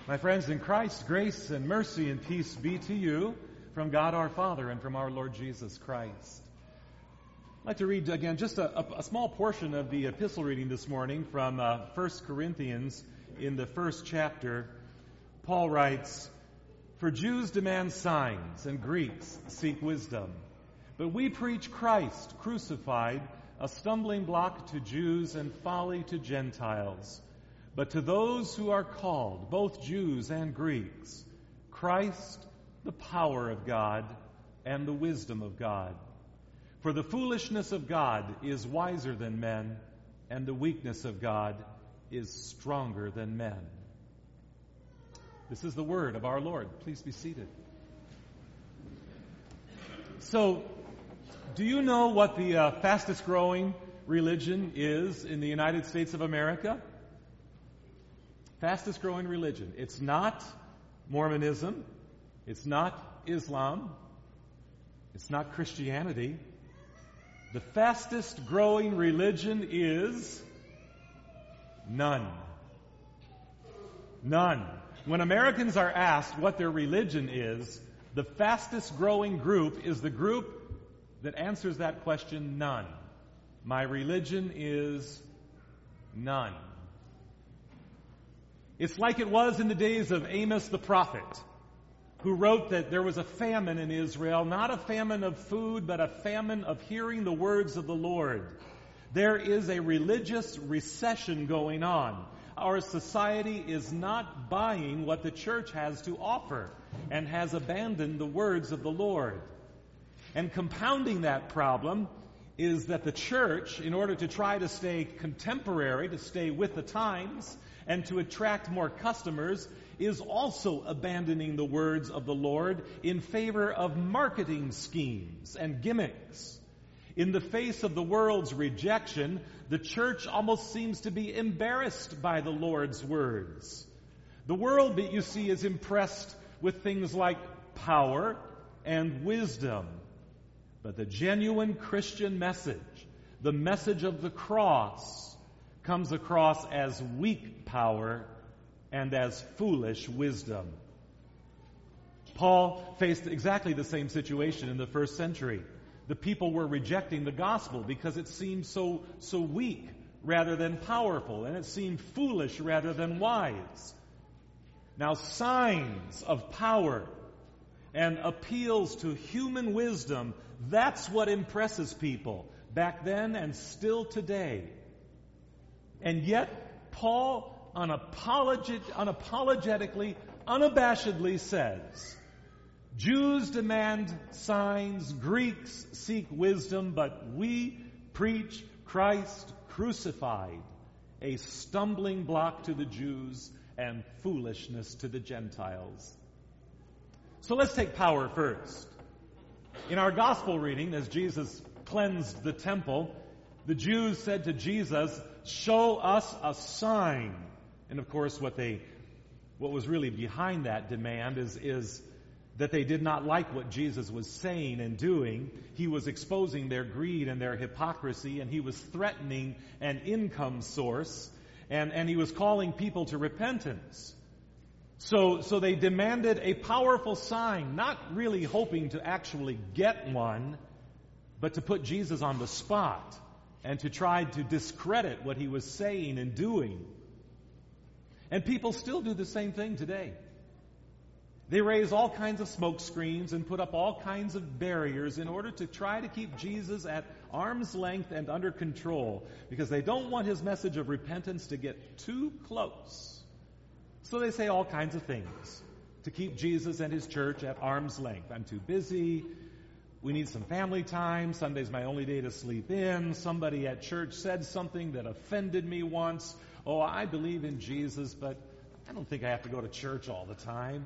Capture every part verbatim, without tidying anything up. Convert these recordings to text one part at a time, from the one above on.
My friends in Christ, grace and mercy and peace be to you from God our Father and from our Lord Jesus Christ. I'd like to read again just a, a, a small portion of the epistle reading this morning from uh, First Corinthians in the first chapter. Paul writes, "For Jews demand signs and Greeks seek wisdom. But we preach Christ crucified, a stumbling block to Jews and folly to Gentiles. But to those who are called, both Jews and Greeks, Christ, the power of God and the wisdom of God. For the foolishness of God is wiser than men, and the weakness of God is stronger than men." This is the word of our Lord. Please be seated. So, do you know what the uh, fastest growing religion is in the United States of America? Fastest growing religion. It's not Mormonism. It's not Islam. It's not Christianity. The fastest growing religion is none. None. When Americans are asked what their religion is, the fastest growing group is the group that answers that question, none. My religion is none. It's like it was in the days of Amos the prophet, who wrote that there was a famine in Israel, not a famine of food, but a famine of hearing the words of the Lord. There is a religious recession going on. Our society is not buying what the church has to offer and has abandoned the words of the Lord. And compounding that problem is that the church, in order to try to stay contemporary, to stay with the times, and to attract more customers, is also abandoning the words of the Lord in favor of marketing schemes and gimmicks. In the face of the world's rejection, the church almost seems to be embarrassed by the Lord's words. The world, you see, is impressed with things like power and wisdom. But the genuine Christian message, the message of the cross, comes across as weak power and as foolish wisdom. Paul faced exactly the same situation in the first century. The people were rejecting the gospel because it seemed so, so weak rather than powerful, and it seemed foolish rather than wise. Now, signs of power and appeals to human wisdom, that's what impresses people back then and still today. And yet, Paul unapologet- unapologetically, unabashedly says, Jews demand signs, Greeks seek wisdom, but we preach Christ crucified, a stumbling block to the Jews and foolishness to the Gentiles. So let's take power first. In our gospel reading, as Jesus cleansed the temple, the Jews said to Jesus, "Show us a sign." And of course, what they, what was really behind that demand is, is that they did not like what Jesus was saying and doing. He was exposing their greed and their hypocrisy, and he was threatening an income source, and, and he was calling people to repentance. So, so they demanded a powerful sign, not really hoping to actually get one, but to put Jesus on the spot and to try to discredit what he was saying and doing. And people still do the same thing today. They raise all kinds of smoke screens and put up all kinds of barriers in order to try to keep Jesus at arm's length and under control, because they don't want his message of repentance to get too close. So they say all kinds of things to keep Jesus and his church at arm's length. I'm too busy. We need some family time. Sunday's my only day to sleep in. Somebody at church said something that offended me once. Oh, I believe in Jesus, but I don't think I have to go to church all the time.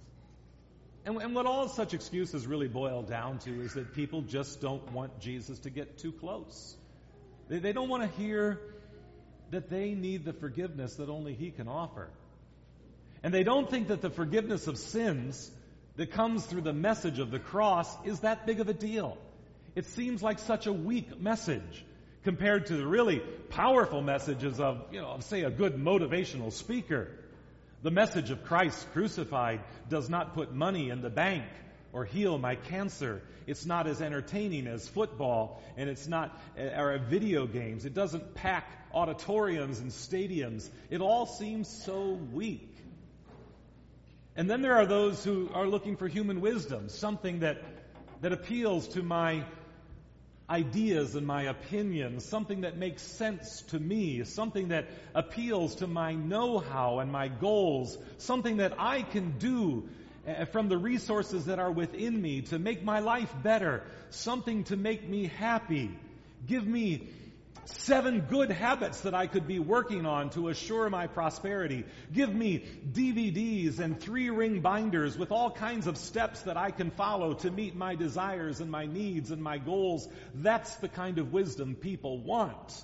And, and what all such excuses really boil down to is that people just don't want Jesus to get too close. They, they don't want to hear that they need the forgiveness that only he can offer. And they don't think that the forgiveness of sins that comes through the message of the cross is that big of a deal. It seems like such a weak message compared to the really powerful messages of, you know, of, say, a good motivational speaker. The message of Christ crucified does not put money in the bank or heal my cancer. It's not as entertaining as football, and it's not or video games. It doesn't pack auditoriums and stadiums. It all seems so weak. And then there are those who are looking for human wisdom, something that, that appeals to my ideas and my opinions, something that makes sense to me, something that appeals to my know-how and my goals, something that I can do from the resources that are within me to make my life better, something to make me happy. Give me seven good habits that I could be working on to assure my prosperity. Give me D V Ds and three-ring binders with all kinds of steps that I can follow to meet my desires and my needs and my goals. That's the kind of wisdom people want.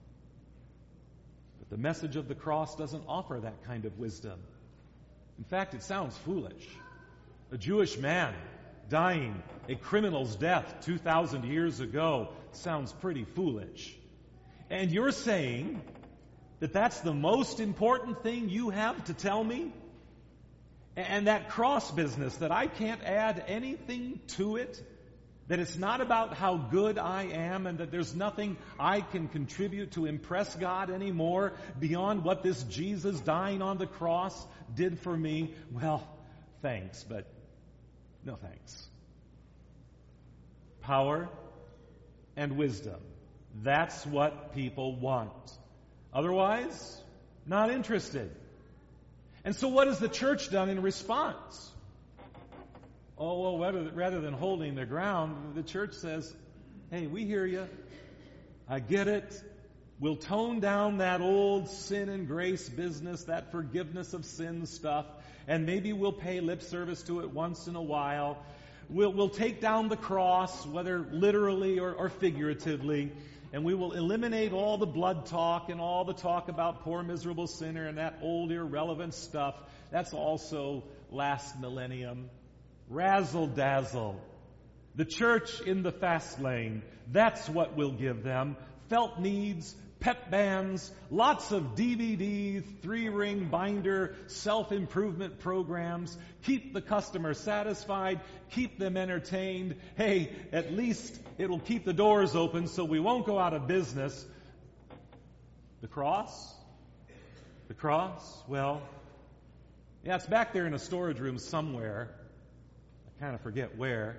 But the message of the cross doesn't offer that kind of wisdom. In fact, it sounds foolish. A Jewish man dying a criminal's death two thousand years ago sounds pretty foolish. And you're saying that that's the most important thing you have to tell me? And that cross business, that I can't add anything to it? That it's not about how good I am and that there's nothing I can contribute to impress God anymore beyond what this Jesus dying on the cross did for me? Well, thanks, but no thanks. Power and wisdom. That's what people want. Otherwise, not interested. And so what has the church done in response? Oh, well, rather, rather than holding their ground, the church says, hey, we hear you. I get it. We'll tone down that old sin and grace business, that forgiveness of sin stuff, and maybe we'll pay lip service to it once in a while. We'll, we'll take down the cross, whether literally or, or figuratively, and we will eliminate all the blood talk and all the talk about poor miserable sinner and that old irrelevant stuff. That's also last millennium. Razzle-dazzle. The church in the fast lane. That's what we'll give them. Felt needs, pep bands, lots of D V Ds, three-ring binder, self-improvement programs. Keep the customer satisfied. Keep them entertained. Hey, at least it'll keep the doors open so we won't go out of business. The cross? The cross? Well, yeah, it's back there in a storage room somewhere. I kind of forget where.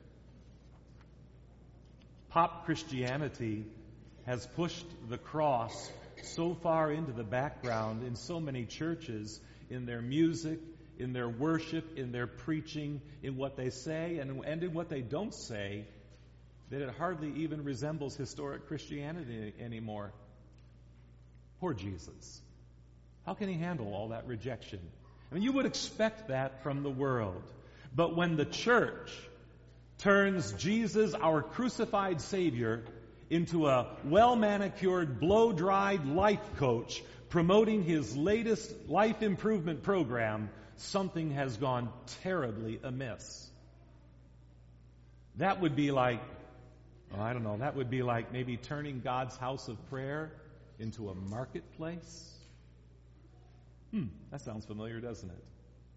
Pop Christianity has pushed the cross so far into the background in so many churches, in their music, in their worship, in their preaching, in what they say, and, and in what they don't say, that it hardly even resembles historic Christianity anymore. Poor Jesus. How can he handle all that rejection? I mean, you would expect that from the world. But when the church turns Jesus, our crucified Savior, into a well-manicured, blow-dried life coach promoting his latest life improvement program, something has gone terribly amiss. That would be like, well, I don't know, that would be like maybe turning God's house of prayer into a marketplace. Hmm, that sounds familiar, doesn't it?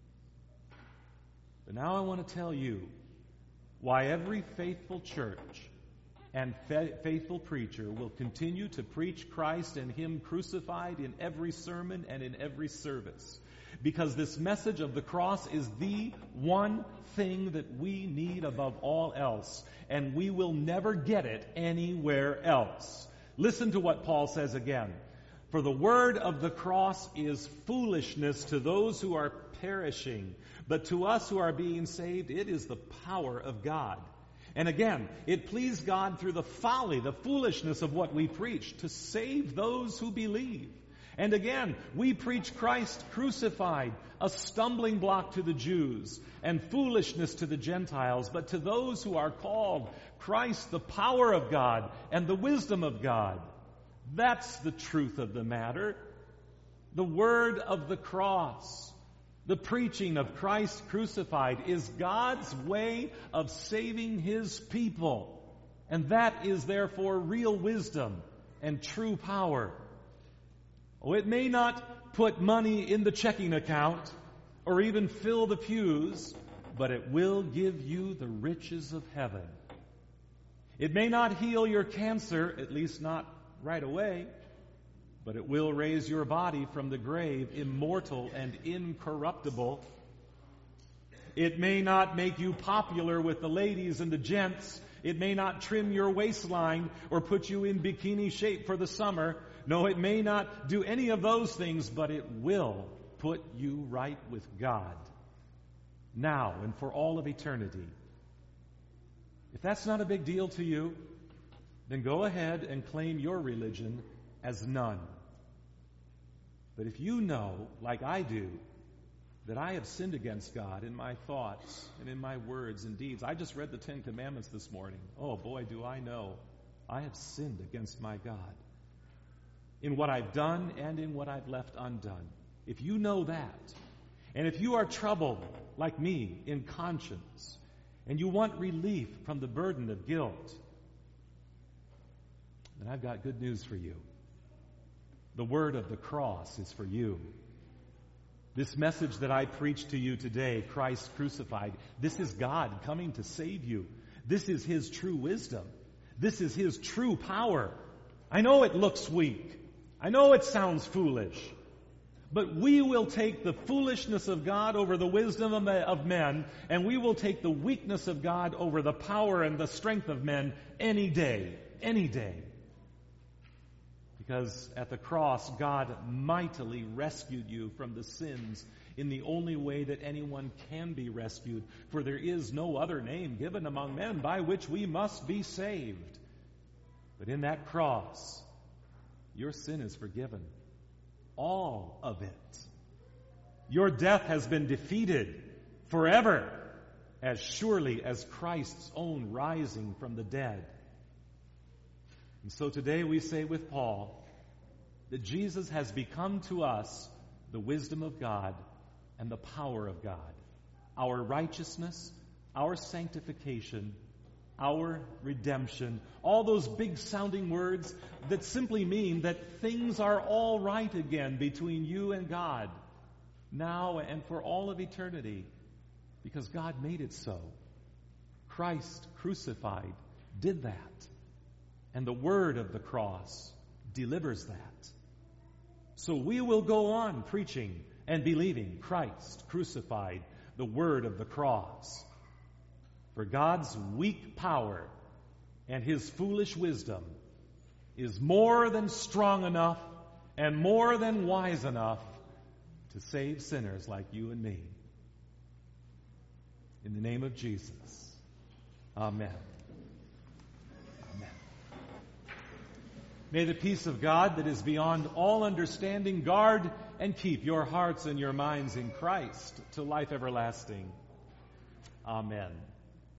But now I want to tell you why every faithful church and faithful preacher will continue to preach Christ and Him crucified in every sermon and in every service. Because this message of the cross is the one thing that we need above all else, and we will never get it anywhere else. Listen to what Paul says again. For the word of the cross is foolishness to those who are perishing, but to us who are being saved, it is the power of God. And again, it pleased God through the folly, the foolishness of what we preach, to save those who believe. And again, we preach Christ crucified, a stumbling block to the Jews and foolishness to the Gentiles, but to those who are called, Christ, the power of God and the wisdom of God. That's the truth of the matter. The word of the cross, the preaching of Christ crucified, is God's way of saving His people. And that is therefore real wisdom and true power. Oh, it may not put money in the checking account or even fill the pews, but it will give you the riches of heaven. It may not heal your cancer, at least not right away, but it will raise your body from the grave immortal and incorruptible. It may not make you popular with the ladies and the gents. It may not trim your waistline or put you in bikini shape for the summer. No, it may not do any of those things, but it will put you right with God now and for all of eternity. If that's not a big deal to you, then go ahead and claim your religion as none. But if you know, like I do, that I have sinned against God in my thoughts and in my words and deeds. I just read the Ten Commandments this morning. Oh boy, do I know. I have sinned against my God in what I've done and in what I've left undone. If you know that, and if you are troubled, like me, in conscience, and you want relief from the burden of guilt, then I've got good news for you. The word of the cross is for you. This message that I preach to you today, Christ crucified, this is God coming to save you. This is His true wisdom. This is His true power. I know it looks weak. I know it sounds foolish. But we will take the foolishness of God over the wisdom of men, and we will take the weakness of God over the power and the strength of men any day, any day. Because at the cross, God mightily rescued you from the sins in the only way that anyone can be rescued. For there is no other name given among men by which we must be saved. But in that cross, your sin is forgiven. All of it. Your death has been defeated forever, as surely as Christ's own rising from the dead. And so today we say with Paul that Jesus has become to us the wisdom of God and the power of God, our righteousness, our sanctification, our redemption, all those big sounding words that simply mean that things are all right again between you and God, now and for all of eternity, because God made it so. Christ crucified did that. And the word of the cross delivers that. So we will go on preaching and believing Christ crucified, the word of the cross. For God's weak power and His foolish wisdom is more than strong enough and more than wise enough to save sinners like you and me. In the name of Jesus, amen. May the peace of God that is beyond all understanding guard and keep your hearts and your minds in Christ to life everlasting. Amen.